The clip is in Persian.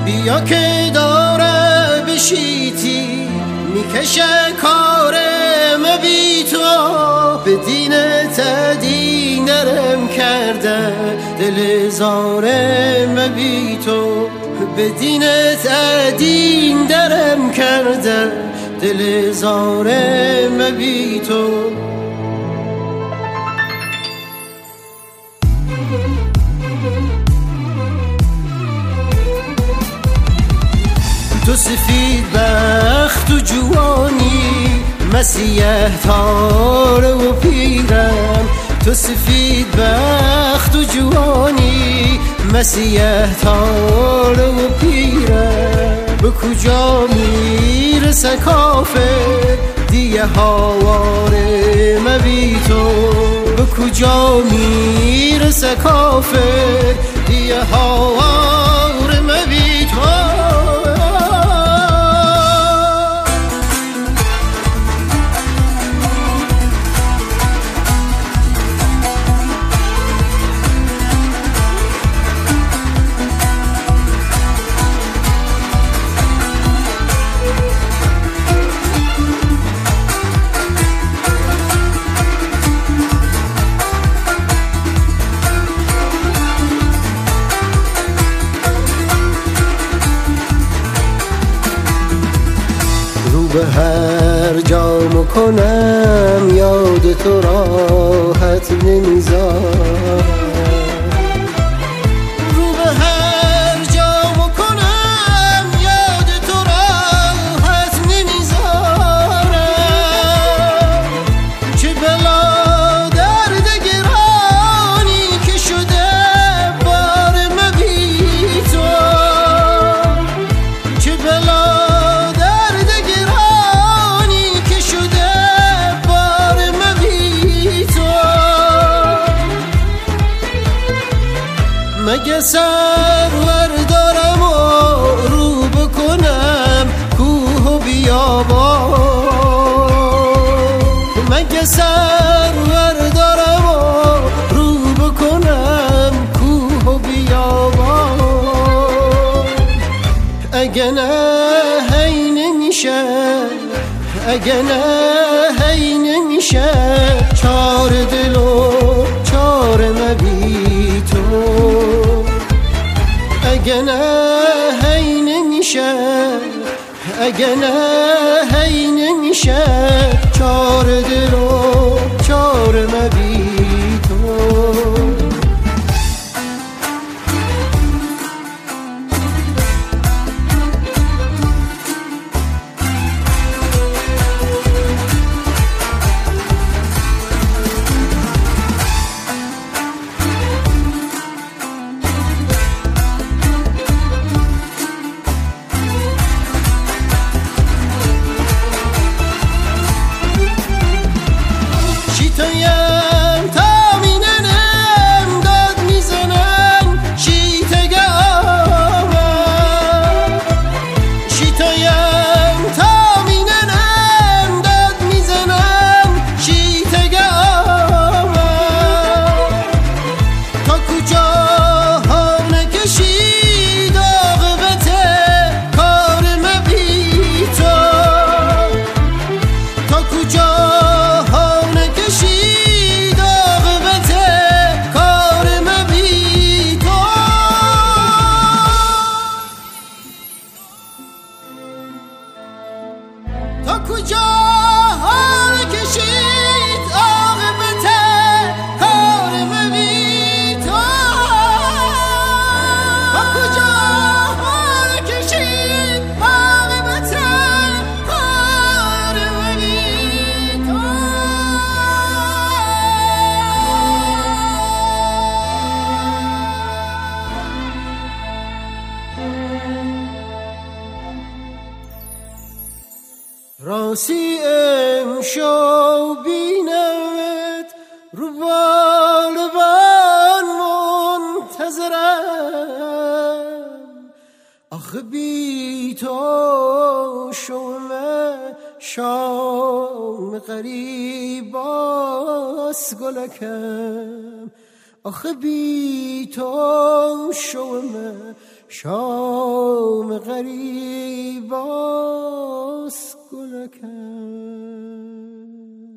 بیا که داره بشیتی میکشه کارم بی تو به دینت دینرم کرده دل زارم بی تو به دینت دین درم کرده دل زارم بی تو تو سفید بخت و جوانی مسیح تار و پیرم تو سفید بخت و جوانی مسیح تار و پیرم به کجا میرسه کافر دیگه هواره مبی تو به کجا میرسه کافر دیگه هواره مبی تو به هر جا کنم یاد تو راحت نمیذارم رو به هر جا کنم یاد تو راحت نمیذارم چه بلا درد گرانی که شده بار مبی تو چه بلا مگه سرور دارم و رو بکنم کوه و بیابان مگه سرور دارم و رو بکنم کوه و بیابان اگه نه هی نمیشه اگه نه هی نمیشه چار دل و چار مبی تو اگه نه هی نمیشه اگه نه هی نمیشه چار دل و چار مبی تو تا کجا ها کشید عاقبت کار ببی تو تا کجا ها کشید عاقبت کار ببی تو راستی امشو بینمت رو بالبان منتظرم آخه بی تو شام قریب باس گلکم آخه بی تو شام غریب آس گلکن.